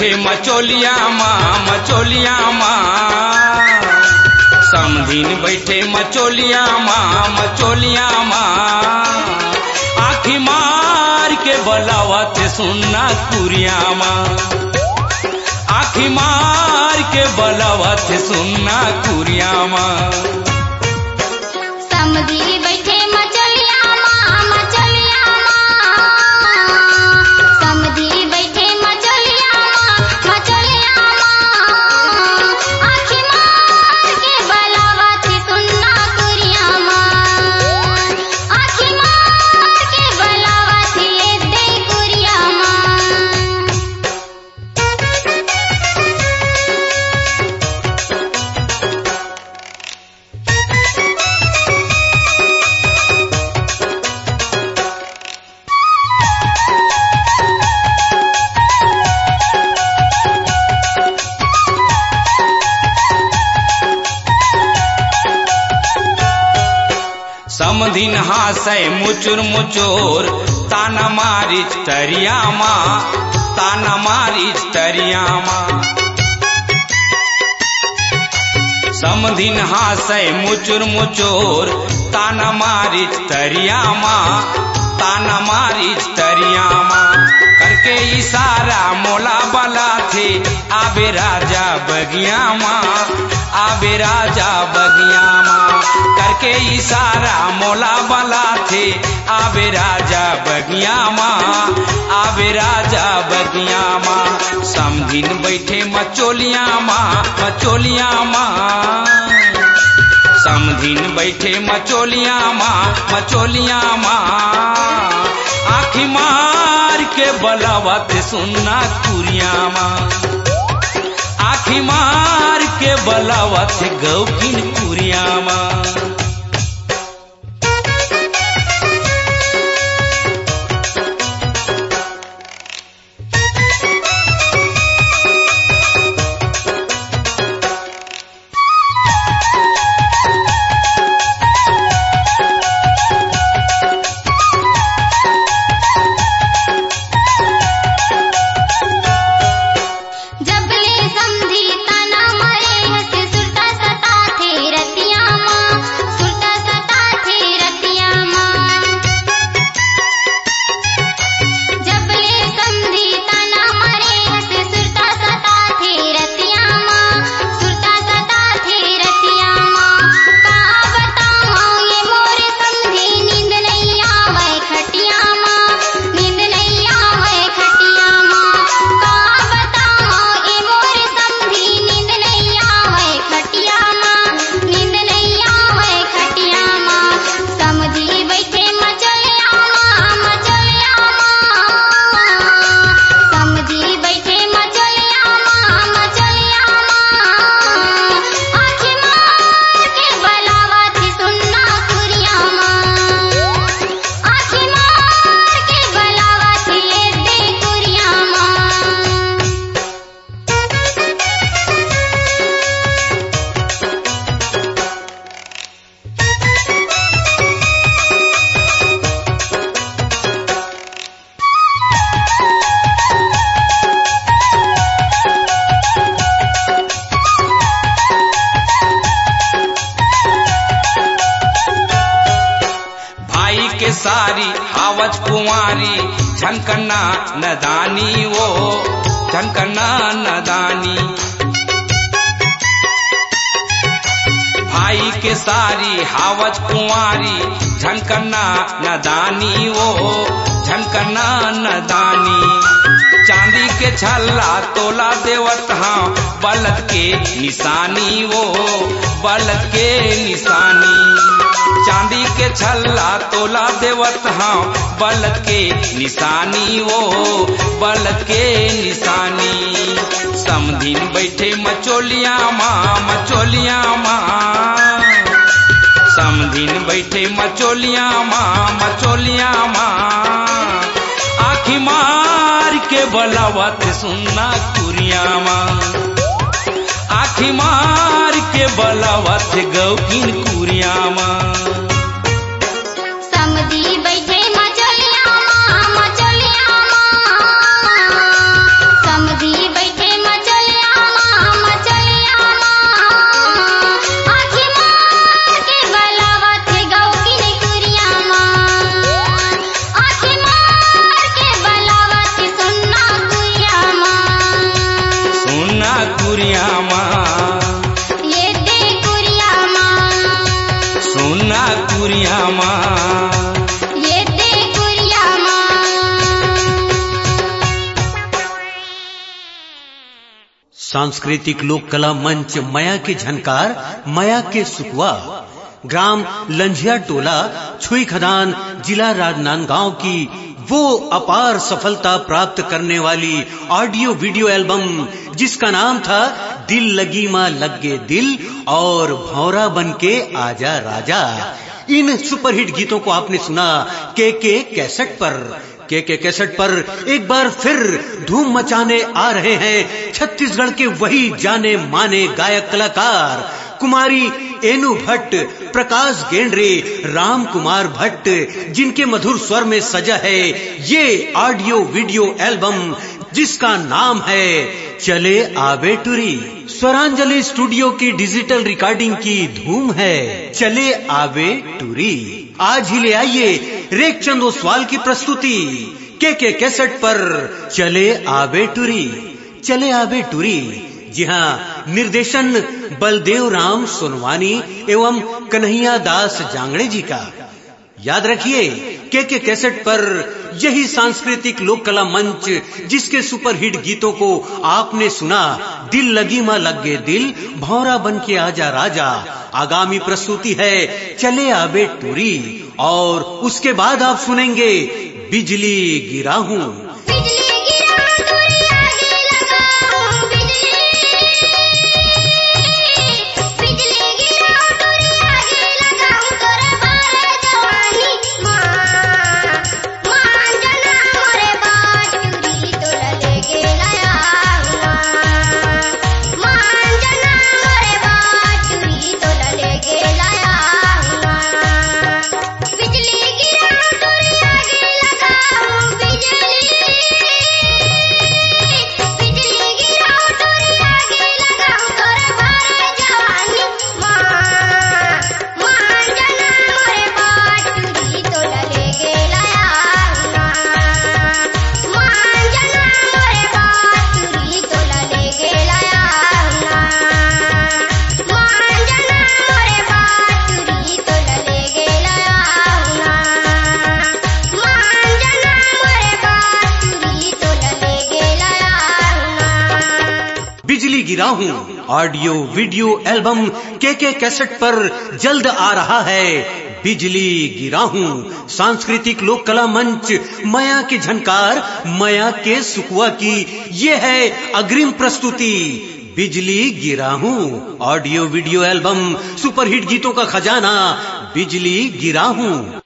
बैठे मचोलिया माँ समधीन बैठे मचोलिया माँ आखी मार के बलावत सुनना कुरिया माँ आखी मार के बलावत सुनना कुरिया माँ समधी बैठे मचोलिया माँ समधी बैठे मचोलिया माँ आखी मार के बलावत सुनना कुरिया माँ आखी मार के बलावत ये दे कुरिया माँ समधीन हासै मुचुर मुचोर ताना मारिच तरिया माँ समधीन हासै मुचुर मुचोर ताना मारिच तरिया माँ करके इशारा मोला बला थे आबे राजा बगिया माँ करके इशारा मोला बला थे आबे राजा बगिया माँ समधीन बैठे मचोलिया माँ समधीन बैठे मचोलिया माँ आखी मार के बलावत सुनना कुरिया माँ आखी मार के बलावत गौकिन कुरिया माँ सारी हावज कुंवारी झनकना नदानी भाई के सारी हावज कुंवारी झनकना नदानी चांदी के छल्ला तोला देवत हाँ बलद के निशानी चांदी के छल्ला तोला देवत हाँ बलद के निशानी समधीन बैठे मचोलिया माँ समधीन बैठे मचोलिया माँ आखी मार के बलावत सुनना कुरिया माँ आखी मार के बलावत गौकिन कुरिया माँ समधी बैठे मचोलिया माँ समधी बैठे कुरियामा येते कुरियामा सांस्कृतिक लोक कला मंच मया के झनकार, मया के सुकवा, ग्राम लंझिया टोला, छुई खदान, जिला राजनांदगांव की वो अपार सफलता प्राप्त करने वाली ऑडियो वीडियो एल्बम जिसका नाम था दिल लगी मां लगे दिल और भौरा बन के आजा राजा। इन सुपरहिट गीतों को आपने सुना के कैसेट पर। के कैसेट पर एक बार फिर धूम मचाने आ रहे हैं छत्तीसगढ़ के वही जाने माने गायक कलाकार कुमारी एनु भट्ट, प्रकाश गेंडरे, राम कुमार भट्ट, जिनके मधुर स्वर में सजा है ये ऑडियो वीडियो एल्बम जिसका नाम है चले आवे टुरी। स्वरांजलि स्टूडियो की डिजिटल रिकॉर्डिंग की धूम है चले आवे टुरी। आज ही ले आइए रेखचंद ओसवाल की प्रस्तुति के कैसेट पर चले आवे टुरी। चले आवे टुरी, जी हाँ, निर्देशन बलदेव राम सोनवानी एवं कन्हैया दास जांगड़े जी का। याद रखिए के कैसेट पर यही सांस्कृतिक लोक कला मंच जिसके सुपरहिट गीतों को आपने सुना दिल लगी मां लगे दिल, भौरा बन के आजा राजा। आगामी प्रस्तुति है चले आवे टुरी और उसके बाद आप सुनेंगे बिजली गिरा हूं। गिरा हूं ऑडियो वीडियो एल्बम के कैसेट पर जल्द आ रहा है बिजली गिरा हूं। सांस्कृतिक लोक कला मंच मया के झनकार, मया के सुकवा की ये है अग्रिम प्रस्तुति बिजली गिरा हूं। ऑडियो वीडियो एल्बम सुपरहिट गीतों का खजाना बिजली गिरा हूं।